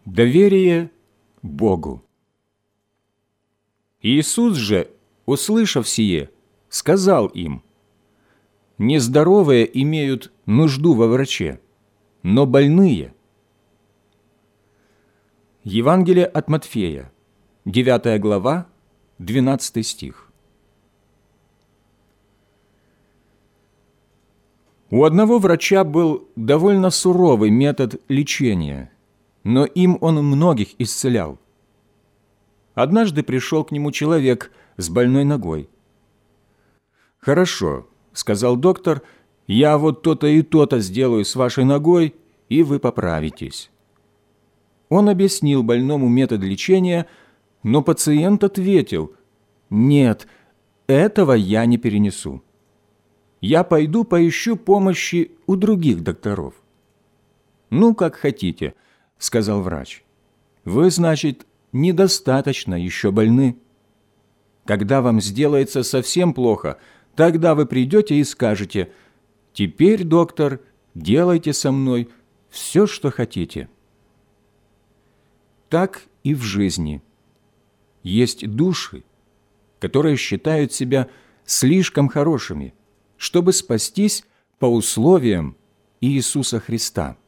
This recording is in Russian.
Доверие Богу. Иисус же, услышав сие, сказал им: «Нездоровые имеют нужду во враче, но больные». Евангелие от Матфея, 9 глава, 12 стих. У одного врача был довольно суровый метод лечения, но им он многих исцелял. Однажды пришел к нему человек с больной ногой. «Хорошо», — сказал доктор, — «я вот то-то и то-то сделаю с вашей ногой, и вы поправитесь». Он объяснил больному метод лечения, но пациент ответил: «Нет, этого я не перенесу. Я пойду поищу помощи у других докторов». «Ну, как хотите», — сказал врач. «Вы, значит, недостаточно еще больны. Когда вам сделается совсем плохо, тогда вы придете и скажете: «Теперь, доктор, делайте со мной все, что хотите». Так и в жизни. Есть души, которые считают себя слишком хорошими, чтобы спастись по условиям Иисуса Христа.